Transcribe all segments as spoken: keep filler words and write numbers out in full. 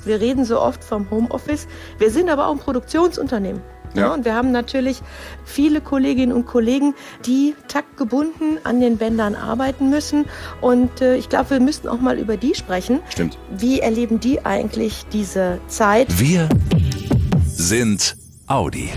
Wir reden so oft vom Homeoffice. Wir sind aber auch ein Produktionsunternehmen. Ja. Ja, und wir haben natürlich viele Kolleginnen und Kollegen, die taktgebunden an den Bändern arbeiten müssen. Und äh, ich glaube, wir müssten auch mal über die sprechen. Stimmt. Wie erleben die eigentlich diese Zeit? Wir sind Audi.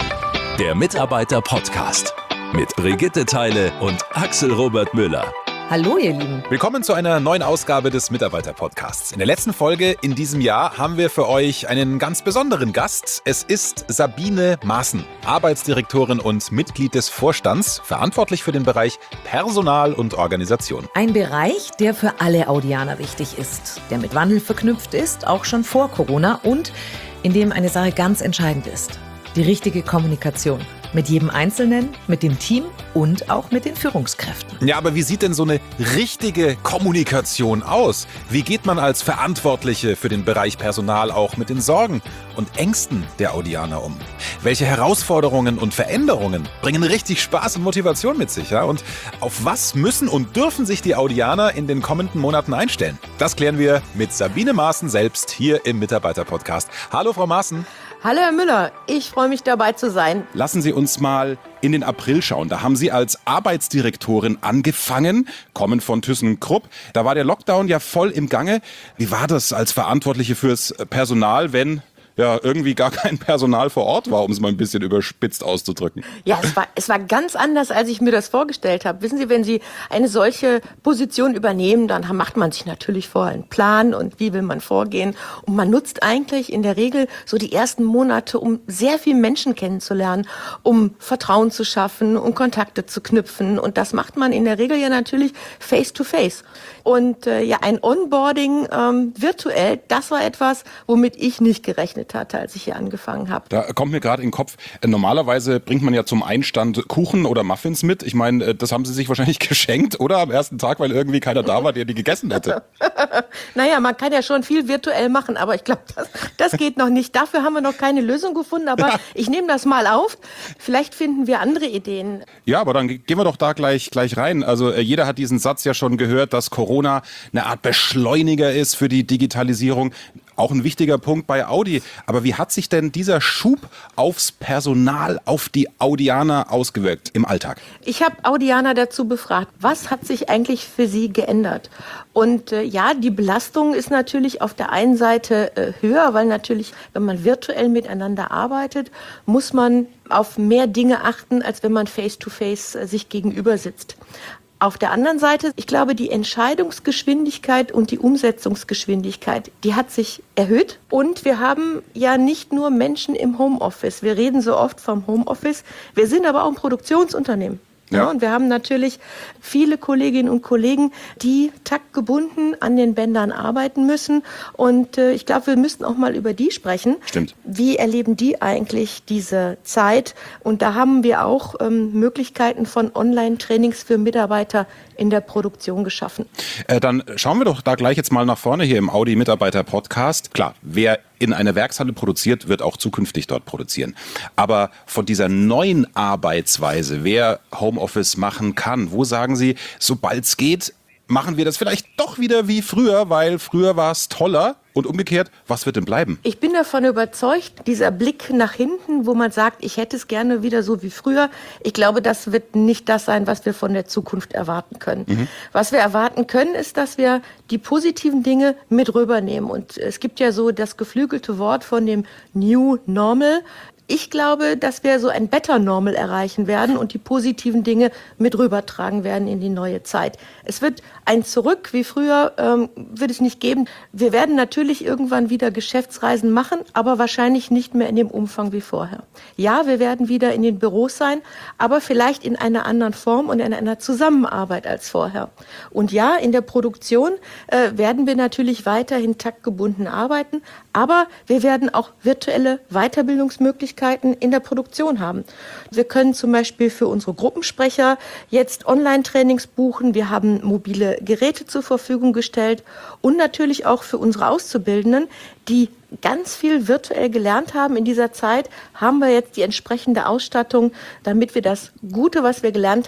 Der Mitarbeiter-Podcast mit Brigitte Theile und Axel Robert Müller. Hallo ihr Lieben. Willkommen zu einer neuen Ausgabe des Mitarbeiter-Podcasts. In der letzten Folge in diesem Jahr haben wir für euch einen ganz besonderen Gast. Es ist Sabine Maaßen, Arbeitsdirektorin und Mitglied des Vorstands, verantwortlich für den Bereich Personal und Organisation. Ein Bereich, der für alle Audianer wichtig ist, der mit Wandel verknüpft ist, auch schon vor Corona, und in dem eine Sache ganz entscheidend ist: die richtige Kommunikation. Mit jedem Einzelnen, mit dem Team und auch mit den Führungskräften. Ja, aber wie sieht denn so eine richtige Kommunikation aus? Wie geht man als Verantwortliche für den Bereich Personal auch mit den Sorgen und Ängsten der Audianer um? Welche Herausforderungen und Veränderungen bringen richtig Spaß und Motivation mit sich? Ja? Und auf was müssen und dürfen sich die Audianer in den kommenden Monaten einstellen? Das klären wir mit Sabine Maaßen selbst hier im Mitarbeiter-Podcast. Hallo, Frau Maaßen. Hallo Herr Müller, ich freue mich dabei zu sein. Lassen Sie uns mal in den April schauen. Da haben Sie als Arbeitsdirektorin angefangen, kommen von ThyssenKrupp. Da war der Lockdown ja voll im Gange. Wie war das als Verantwortliche fürs Personal, wenn ja irgendwie gar kein Personal vor Ort war, um es mal ein bisschen überspitzt auszudrücken? Ja, es war, es war ganz anders, als ich mir das vorgestellt habe. Wissen Sie, wenn Sie eine solche Position übernehmen, dann macht man sich natürlich vorher einen Plan und wie will man vorgehen. Und man nutzt eigentlich in der Regel so die ersten Monate, um sehr viele Menschen kennenzulernen, um Vertrauen zu schaffen, um Kontakte zu knüpfen. Und das macht man in der Regel ja natürlich face to face. Und äh, ja, ein Onboarding ähm, virtuell, das war etwas, womit ich nicht gerechnet hatte, als ich hier angefangen habe. Da kommt mir gerade in den Kopf, äh, normalerweise bringt man ja zum Einstand Kuchen oder Muffins mit. Ich meine, äh, das haben Sie sich wahrscheinlich geschenkt, oder? Am ersten Tag, weil irgendwie keiner da war, der die gegessen hätte. Naja, man kann ja schon viel virtuell machen, aber ich glaube, das, das geht noch nicht. Dafür haben wir noch keine Lösung gefunden, aber ja. Ich nehme das mal auf. Vielleicht finden wir andere Ideen. Ja, aber dann gehen wir doch da gleich, gleich rein. Also äh, jeder hat diesen Satz ja schon gehört, dass Corona eine Art Beschleuniger ist für die Digitalisierung. Auch ein wichtiger Punkt bei Audi. Aber wie hat sich denn dieser Schub aufs Personal, auf die Audianer ausgewirkt im Alltag? Ich habe Audianer dazu befragt, was hat sich eigentlich für sie geändert? Und äh, ja, die Belastung ist natürlich auf der einen Seite äh, höher, weil natürlich, wenn man virtuell miteinander arbeitet, muss man auf mehr Dinge achten, als wenn man face-to-face äh, sich gegenüber sitzt. Auf der anderen Seite, ich glaube, die Entscheidungsgeschwindigkeit und die Umsetzungsgeschwindigkeit, die hat sich erhöht. Und wir haben ja nicht nur Menschen im Homeoffice. Wir reden so oft vom Homeoffice. Wir sind aber auch ein Produktionsunternehmen. Ja. Ja, und wir haben natürlich viele Kolleginnen und Kollegen, die taktgebunden an den Bändern arbeiten müssen. Und äh, ich glaube, wir müssten auch mal über die sprechen. Stimmt. Wie erleben die eigentlich diese Zeit? Und da haben wir auch ähm, Möglichkeiten von Online-Trainings für Mitarbeiter in der Produktion geschaffen. Äh, dann schauen wir doch da gleich jetzt mal nach vorne hier im Audi-Mitarbeiter-Podcast. Klar, wer in einer Werkshalle produziert, wird auch zukünftig dort produzieren. Aber von dieser neuen Arbeitsweise, wer Homeoffice machen kann, wo sagen Sie, sobald es geht, machen wir das vielleicht doch wieder wie früher, weil früher war es toller? Und umgekehrt, was wird denn bleiben? Ich bin davon überzeugt, dieser Blick nach hinten, wo man sagt, ich hätte es gerne wieder so wie früher. Ich glaube, das wird nicht das sein, was wir von der Zukunft erwarten können. Mhm. Was wir erwarten können, ist, dass wir die positiven Dinge mit rübernehmen. Und es gibt ja so das geflügelte Wort von dem New Normal. Ich glaube, dass wir so ein Better Normal erreichen werden und die positiven Dinge mit rübertragen werden in die neue Zeit. Es wird ein Zurück wie früher, ähm, wird es nicht geben. Wir werden natürlich irgendwann wieder Geschäftsreisen machen, aber wahrscheinlich nicht mehr in dem Umfang wie vorher. Ja, wir werden wieder in den Büros sein, aber vielleicht in einer anderen Form und in einer Zusammenarbeit als vorher. Und ja, in der Produktion äh, werden wir natürlich weiterhin taktgebunden arbeiten, aber wir werden auch virtuelle Weiterbildungsmöglichkeiten in der Produktion haben. Wir können zum Beispiel für unsere Gruppensprecher jetzt Online-Trainings buchen. Wir haben mobile Geräte zur Verfügung gestellt und natürlich auch für unsere Auszubildenden, die ganz viel virtuell gelernt haben in dieser Zeit, haben wir jetzt die entsprechende Ausstattung, damit wir das Gute, was wir gelernt haben,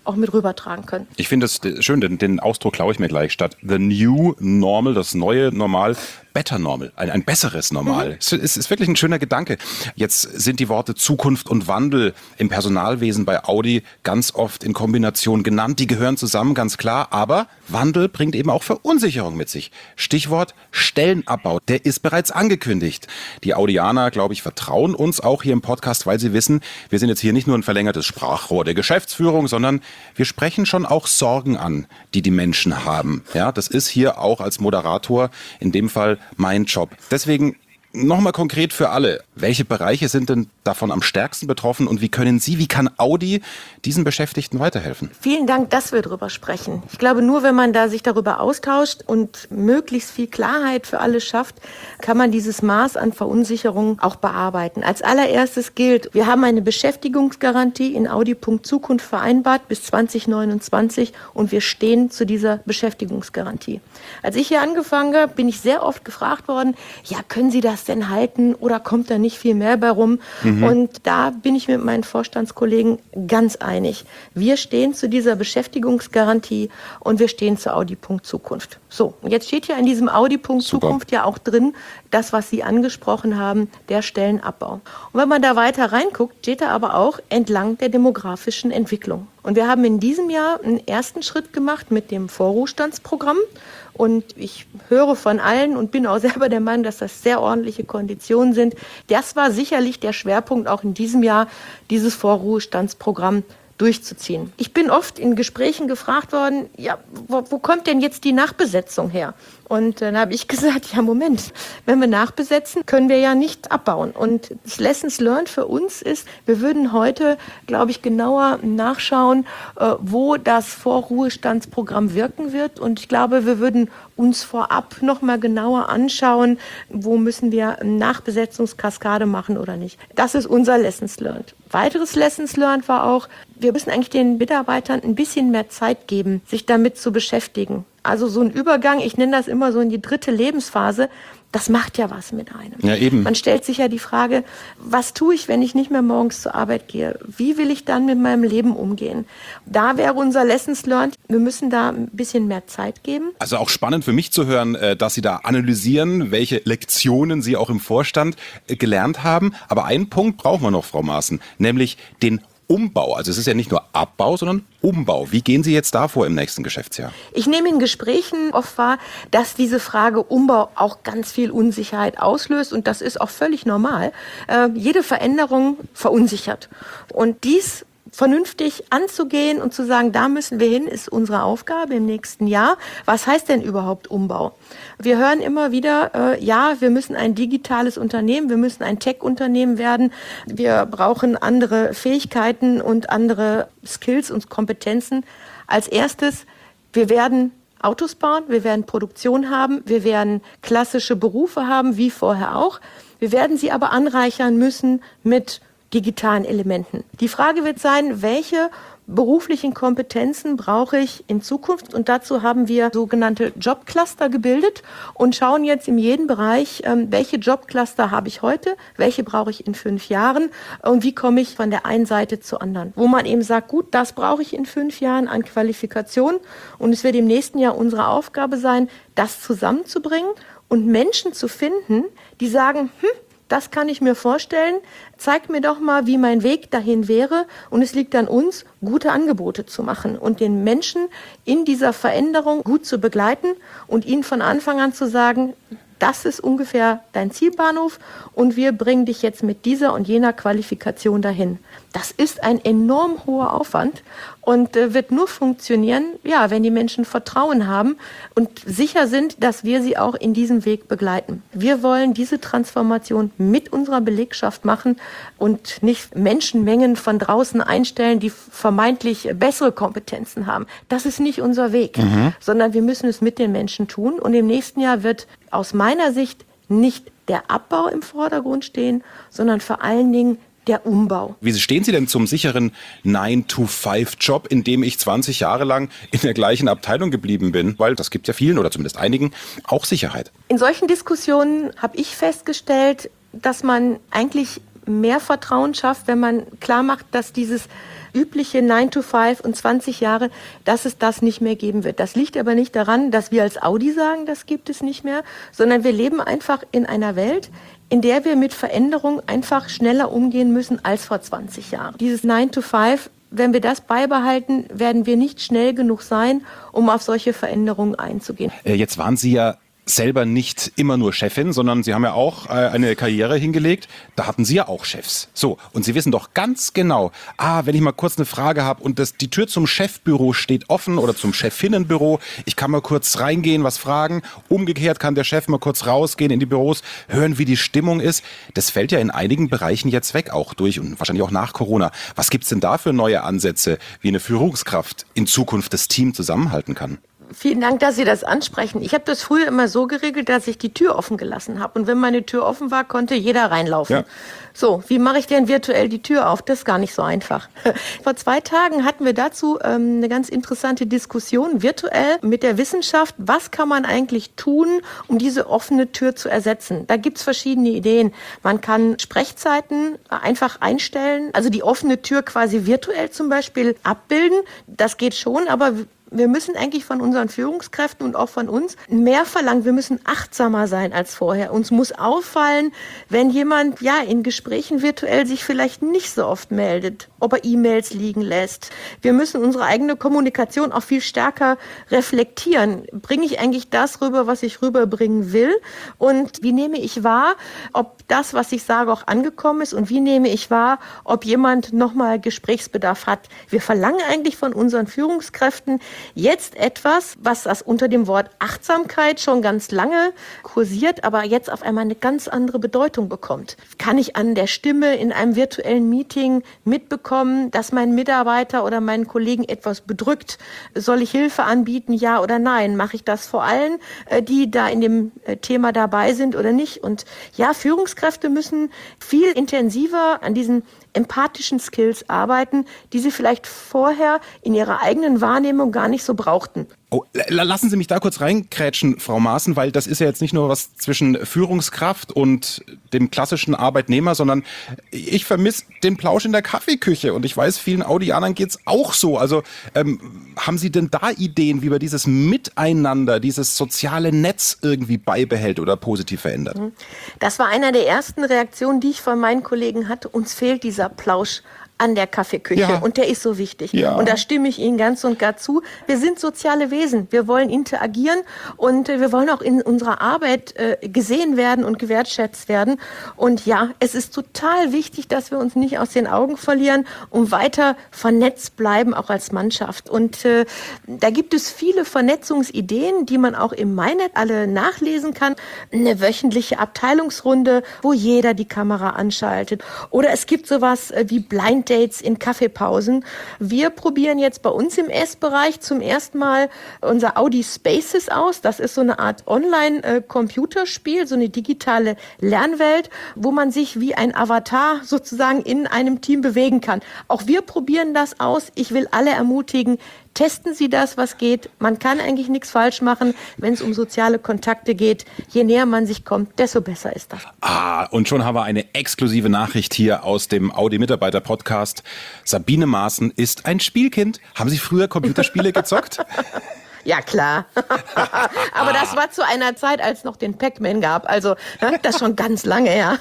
auch mit rübertragen können. Ich finde es schön, den, den Ausdruck klaue ich mir gleich. Statt the new normal, das neue Normal, better normal, ein, ein besseres Normal. Mhm. Es ist, ist wirklich ein schöner Gedanke. Jetzt sind die Worte Zukunft und Wandel im Personalwesen bei Audi ganz oft in Kombination genannt. Die gehören zusammen, ganz klar. Aber Wandel bringt eben auch Verunsicherung mit sich. Stichwort Stellenabbau, der ist bereits angekündigt. Die Audianer, glaube ich, vertrauen uns auch hier im Podcast, weil sie wissen, wir sind jetzt hier nicht nur ein verlängertes Sprachrohr der Geschäftsführung, sondern wir sprechen schon auch Sorgen an, die die Menschen haben. Ja, das ist hier auch als Moderator in dem Fall mein Job. Deswegen nochmal konkret für alle. Welche Bereiche sind denn davon am stärksten betroffen und wie können Sie, wie kann Audi diesen Beschäftigten weiterhelfen? Vielen Dank, dass wir darüber sprechen. Ich glaube, nur wenn man da sich darüber austauscht und möglichst viel Klarheit für alle schafft, kann man dieses Maß an Verunsicherung auch bearbeiten. Als allererstes gilt, wir haben eine Beschäftigungsgarantie in Audi.Zukunft vereinbart bis zwanzig neunundzwanzig und wir stehen zu dieser Beschäftigungsgarantie. Als ich hier angefangen habe, bin ich sehr oft gefragt worden, ja, können Sie das denn halten oder kommt da nicht viel mehr bei rum? Mhm. Und da bin ich mit meinen Vorstandskollegen ganz einig. Wir stehen zu dieser Beschäftigungsgarantie und wir stehen zu Audi.Zukunft. So, und jetzt steht hier in diesem Audi.Zukunft ja auch drin, das, was Sie angesprochen haben, der Stellenabbau. Und wenn man da weiter reinguckt, steht da aber auch entlang der demografischen Entwicklung. Und wir haben in diesem Jahr einen ersten Schritt gemacht mit dem Vorruhestandsprogramm. Und ich höre von allen und bin auch selber der Meinung, dass das sehr ordentliche Konditionen sind. Das war sicherlich der Schwerpunkt auch in diesem Jahr, dieses Vorruhestandsprogramm durchzuziehen. Ich bin oft in Gesprächen gefragt worden, ja, wo, wo kommt denn jetzt die Nachbesetzung her? Und dann habe ich gesagt, ja Moment, wenn wir nachbesetzen, können wir ja nicht abbauen. Und das Lessons learned für uns ist, wir würden heute, glaube ich, genauer nachschauen, wo das Vorruhestandsprogramm wirken wird. Und ich glaube, wir würden uns vorab noch mal genauer anschauen, wo müssen wir eine Nachbesetzungskaskade machen oder nicht. Das ist unser Lessons learned. Weiteres Lessons learned war auch, wir müssen eigentlich den Mitarbeitern ein bisschen mehr Zeit geben, sich damit zu beschäftigen. Also so ein Übergang, ich nenne das immer so in die dritte Lebensphase, das macht ja was mit einem. Ja, eben. Man stellt sich ja die Frage, was tue ich, wenn ich nicht mehr morgens zur Arbeit gehe? Wie will ich dann mit meinem Leben umgehen? Da wäre unser Lessons learned, wir müssen da ein bisschen mehr Zeit geben. Also auch spannend für mich zu hören, dass Sie da analysieren, welche Lektionen Sie auch im Vorstand gelernt haben. Aber einen Punkt brauchen wir noch, Frau Maaßen, nämlich den Umbau. Also es ist ja nicht nur Abbau, sondern Umbau. Wie gehen Sie jetzt da vor im nächsten Geschäftsjahr? Ich nehme in Gesprächen oft wahr, dass diese Frage Umbau auch ganz viel Unsicherheit auslöst und das ist auch völlig normal. Äh, jede Veränderung verunsichert. Und dies vernünftig anzugehen und zu sagen, da müssen wir hin, ist unsere Aufgabe im nächsten Jahr. Was heißt denn überhaupt Umbau? Wir hören immer wieder, äh, ja, wir müssen ein digitales Unternehmen, wir müssen ein Tech-Unternehmen werden, wir brauchen andere Fähigkeiten und andere Skills und Kompetenzen. Als erstes, wir werden Autos bauen, wir werden Produktion haben, wir werden klassische Berufe haben, wie vorher auch. Wir werden sie aber anreichern müssen mit digitalen Elementen. Die Frage wird sein, welche beruflichen Kompetenzen brauche ich in Zukunft? Und dazu haben wir sogenannte Jobcluster gebildet und schauen jetzt in jedem Bereich, welche Jobcluster habe ich heute, welche brauche ich in fünf Jahren und wie komme ich von der einen Seite zur anderen. Wo man eben sagt, gut, das brauche ich in fünf Jahren an Qualifikation und es wird im nächsten Jahr unsere Aufgabe sein, das zusammenzubringen und Menschen zu finden, die sagen, hm, das kann ich mir vorstellen. Zeigt mir doch mal, wie mein Weg dahin wäre. Und es liegt an uns, gute Angebote zu machen und den Menschen in dieser Veränderung gut zu begleiten und ihnen von Anfang an zu sagen, das ist ungefähr dein Zielbahnhof und wir bringen dich jetzt mit dieser und jener Qualifikation dahin. Das ist ein enorm hoher Aufwand und äh, wird nur funktionieren, ja, wenn die Menschen Vertrauen haben und sicher sind, dass wir sie auch in diesem Weg begleiten. Wir wollen diese Transformation mit unserer Belegschaft machen und nicht Menschenmengen von draußen einstellen, die vermeintlich bessere Kompetenzen haben. Das ist nicht unser Weg, mhm. sondern wir müssen es mit den Menschen tun und im nächsten Jahr wird aus meiner Sicht nicht der Abbau im Vordergrund stehen, sondern vor allen Dingen der Umbau. Wie stehen Sie denn zum sicheren nine to five Job, in dem ich zwanzig Jahre lang in der gleichen Abteilung geblieben bin? Weil das gibt ja vielen oder zumindest einigen auch Sicherheit. In solchen Diskussionen habe ich festgestellt, dass man eigentlich mehr Vertrauen schafft, wenn man klar macht, dass dieses übliche nine to five und zwanzig Jahre, dass es das nicht mehr geben wird. Das liegt aber nicht daran, dass wir als Audi sagen, das gibt es nicht mehr, sondern wir leben einfach in einer Welt, in der wir mit Veränderungen einfach schneller umgehen müssen als vor zwanzig Jahren. Dieses nine to five, wenn wir das beibehalten, werden wir nicht schnell genug sein, um auf solche Veränderungen einzugehen. Jetzt waren Sie ja selber nicht immer nur Chefin, sondern Sie haben ja auch äh, eine Karriere hingelegt. Da hatten Sie ja auch Chefs. So, und Sie wissen doch ganz genau, ah, wenn ich mal kurz eine Frage habe und das, die Tür zum Chefbüro steht offen oder zum Chefinnenbüro, ich kann mal kurz reingehen, was fragen. Umgekehrt kann der Chef mal kurz rausgehen in die Büros, hören, wie die Stimmung ist. Das fällt ja in einigen Bereichen jetzt weg, auch durch und wahrscheinlich auch nach Corona. Was gibt's denn da für neue Ansätze, wie eine Führungskraft in Zukunft das Team zusammenhalten kann? Vielen Dank, dass Sie das ansprechen. Ich habe das früher immer so geregelt, dass ich die Tür offen gelassen habe. Und wenn meine Tür offen war, konnte jeder reinlaufen. Ja. So, wie mache ich denn virtuell die Tür auf? Das ist gar nicht so einfach. Vor zwei Tagen hatten wir dazu ähm, eine ganz interessante Diskussion virtuell mit der Wissenschaft. Was kann man eigentlich tun, um diese offene Tür zu ersetzen? Da gibt's verschiedene Ideen. Man kann Sprechzeiten einfach einstellen, also die offene Tür quasi virtuell zum Beispiel abbilden. Das geht schon, aber wir müssen eigentlich von unseren Führungskräften und auch von uns mehr verlangen. Wir müssen achtsamer sein als vorher. Uns muss auffallen, wenn jemand ja in Gesprächen virtuell sich vielleicht nicht so oft meldet, ob er E-Mails liegen lässt. Wir müssen unsere eigene Kommunikation auch viel stärker reflektieren. Bringe ich eigentlich das rüber, was ich rüberbringen will? Und wie nehme ich wahr, ob das, was ich sage, auch angekommen ist? Und wie nehme ich wahr, ob jemand nochmal Gesprächsbedarf hat? Wir verlangen eigentlich von unseren Führungskräften jetzt etwas, was das unter dem Wort Achtsamkeit schon ganz lange kursiert, aber jetzt auf einmal eine ganz andere Bedeutung bekommt. Kann ich an der Stimme in einem virtuellen Meeting mitbekommen, dass mein Mitarbeiter oder meinen Kollegen etwas bedrückt? Soll ich Hilfe anbieten, ja oder nein? Mache ich das vor allen, die da in dem Thema dabei sind oder nicht? Und ja, Führungskräfte müssen viel intensiver an diesen empathischen Skills arbeiten, die sie vielleicht vorher in ihrer eigenen Wahrnehmung gar nicht so brauchten. Oh, lassen Sie mich da kurz reinkrätschen, Frau Maaßen, weil das ist ja jetzt nicht nur was zwischen Führungskraft und dem klassischen Arbeitnehmer, sondern ich vermisse den Plausch in der Kaffeeküche und ich weiß, vielen Audianern geht's auch so. Also ähm, haben Sie denn da Ideen, wie man dieses Miteinander, dieses soziale Netz irgendwie beibehält oder positiv verändert? Das war einer der ersten Reaktionen, die ich von meinen Kollegen hatte. Uns fehlt dieser Plausch an der Kaffeeküche. Ja. Und der ist so wichtig. Ja. Und da stimme ich Ihnen ganz und gar zu. Wir sind soziale Wesen. Wir wollen interagieren und äh, wir wollen auch in unserer Arbeit äh, gesehen werden und gewertschätzt werden. Und ja, es ist total wichtig, dass wir uns nicht aus den Augen verlieren und weiter vernetzt bleiben, auch als Mannschaft. Und äh, da gibt es viele Vernetzungsideen, die man auch im MyNet alle nachlesen kann. Eine wöchentliche Abteilungsrunde, wo jeder die Kamera anschaltet. Oder es gibt sowas äh, wie Blind Dates in Kaffeepausen. Wir probieren jetzt bei uns im Essbereich zum ersten Mal unser Audi Spaces aus. Das ist so eine Art Online-Computerspiel, so eine digitale Lernwelt, wo man sich wie ein Avatar sozusagen in einem Team bewegen kann. Auch wir probieren das aus. Ich will alle ermutigen, testen Sie das, was geht. Man kann eigentlich nichts falsch machen, wenn es um soziale Kontakte geht. Je näher man sich kommt, desto besser ist das. Ah, und schon haben wir eine exklusive Nachricht hier aus dem Audi-Mitarbeiter-Podcast. Sabine Maaßen ist ein Spielkind. Haben Sie früher Computerspiele gezockt? Ja, klar. Aber das war zu einer Zeit, als es noch den Pac-Man gab. Also das schon ganz lange her.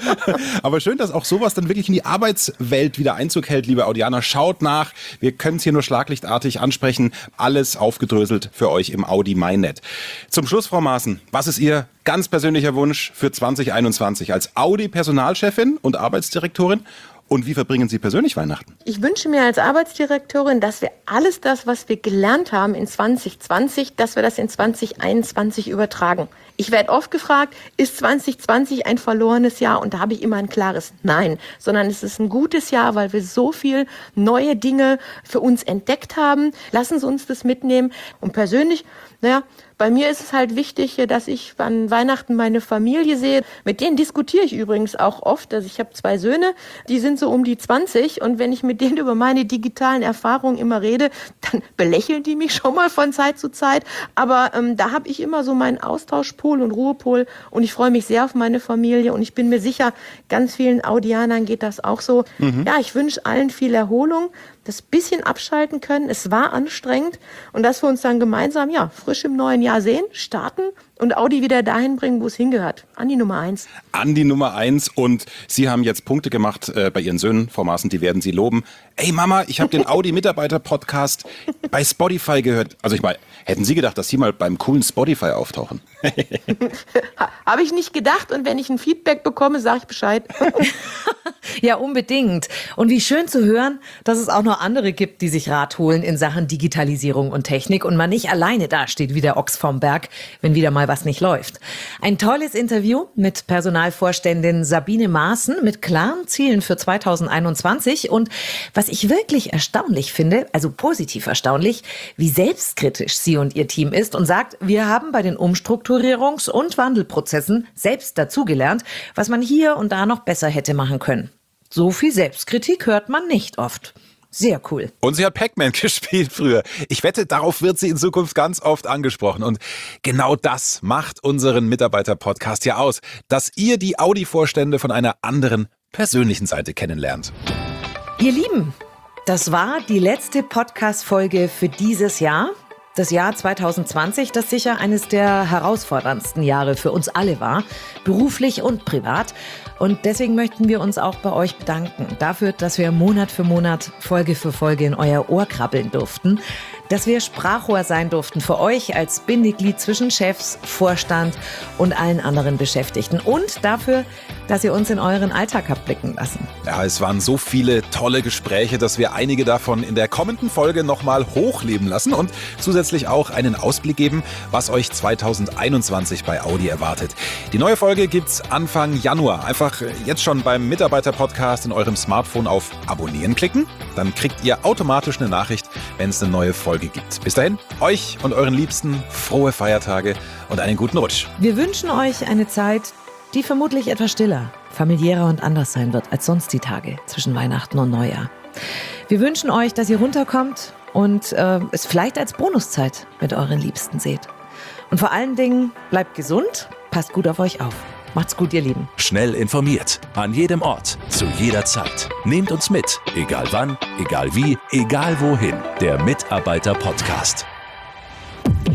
Aber schön, dass auch sowas dann wirklich in die Arbeitswelt wieder Einzug hält, liebe Audianer. Schaut nach. Wir können es hier nur schlaglichtartig ansprechen. Alles aufgedröselt für euch im Audi MyNet. Zum Schluss, Frau Maaßen, was ist Ihr ganz persönlicher Wunsch für zwanzig einundzwanzig als Audi-Personalchefin und Arbeitsdirektorin? Und wie verbringen Sie persönlich Weihnachten? Ich wünsche mir als Arbeitsdirektorin, dass wir alles das, was wir gelernt haben in zwanzig zwanzig, dass wir das in zwanzig einundzwanzig übertragen. Ich werde oft gefragt, ist zwanzig zwanzig ein verlorenes Jahr? Und da habe ich immer ein klares Nein, sondern es ist ein gutes Jahr, weil wir so viel neue Dinge für uns entdeckt haben. Lassen Sie uns das mitnehmen. Und persönlich, naja, Bei mir ist es halt wichtig, dass ich an Weihnachten meine Familie sehe. Mit denen diskutiere ich übrigens auch oft. Also ich habe zwei Söhne, die sind so um die zwanzig und wenn ich mit denen über meine digitalen Erfahrungen immer rede, dann belächeln die mich schon mal von Zeit zu Zeit. Aber ähm, da habe ich immer so meinen Austauschpol und Ruhepol und ich freue mich sehr auf meine Familie und ich bin mir sicher, ganz vielen Audianern geht das auch so. Mhm. Ja, ich wünsche allen viel Erholung, das bisschen abschalten können. Es war anstrengend und dass wir uns dann gemeinsam, ja, frisch im neuen Jahr sehen, starten und Audi wieder dahin bringen, wo es hingehört. An die Nummer eins. An die Nummer eins und Sie haben jetzt Punkte gemacht äh, bei Ihren Söhnen, Frau Maaßen, die werden Sie loben. Ey Mama, ich habe den Audi-Mitarbeiter-Podcast bei Spotify gehört. Also ich meine, hätten Sie gedacht, dass Sie mal beim coolen Spotify auftauchen? Habe ich nicht gedacht und wenn ich ein Feedback bekomme, sage ich Bescheid. Ja, unbedingt. Und wie schön zu hören, dass es auch noch andere gibt, die sich Rat holen in Sachen Digitalisierung und Technik und man nicht alleine dasteht wie der Ochs vom Berg, wenn wieder mal was nicht läuft. Ein tolles Interview mit Personalvorständin Sabine Maaßen mit klaren Zielen für zweitausendeinundzwanzig und was ich wirklich erstaunlich finde, also positiv erstaunlich, wie selbstkritisch sie und ihr Team ist und sagt, wir haben bei den Umstrukturierungs- und Wandelprozessen selbst dazugelernt, was man hier und da noch besser hätte machen können. So viel Selbstkritik hört man nicht oft. Sehr cool. Und sie hat Pac-Man gespielt früher. Ich wette, darauf wird sie in Zukunft ganz oft angesprochen. Und genau das macht unseren Mitarbeiter-Podcast ja aus, dass ihr die Audi-Vorstände von einer anderen persönlichen Seite kennenlernt. Ihr Lieben, das war die letzte Podcast-Folge für dieses Jahr. Das Jahr zwanzig zwanzig, das sicher eines der herausforderndsten Jahre für uns alle war, beruflich und privat. Und deswegen möchten wir uns auch bei euch bedanken dafür, dass wir Monat für Monat, Folge für Folge in euer Ohr krabbeln durften, dass wir Sprachrohr sein durften für euch als Bindeglied zwischen Chefs, Vorstand und allen anderen Beschäftigten und dafür, dass ihr uns in euren Alltag habt blicken lassen. Ja, es waren so viele tolle Gespräche, dass wir einige davon in der kommenden Folge nochmal hochleben lassen und zusätzlich auch einen Ausblick geben, was euch zweitausendeinundzwanzig bei Audi erwartet. Die neue Folge gibt's Anfang Januar. Einfach jetzt schon beim Mitarbeiter-Podcast in eurem Smartphone auf Abonnieren klicken. Dann kriegt ihr automatisch eine Nachricht, wenn es eine neue Folge gibt. Bis dahin, euch und euren Liebsten frohe Feiertage und einen guten Rutsch. Wir wünschen euch eine Zeit, die vermutlich etwas stiller, familiärer und anders sein wird als sonst die Tage zwischen Weihnachten und Neujahr. Wir wünschen euch, dass ihr runterkommt und äh, es vielleicht als Bonuszeit mit euren Liebsten seht. Und vor allen Dingen, bleibt gesund, passt gut auf euch auf. Macht's gut, ihr Lieben. Schnell informiert, an jedem Ort, zu jeder Zeit. Nehmt uns mit, egal wann, egal wie, egal wohin. Der Mitarbeiter-Podcast.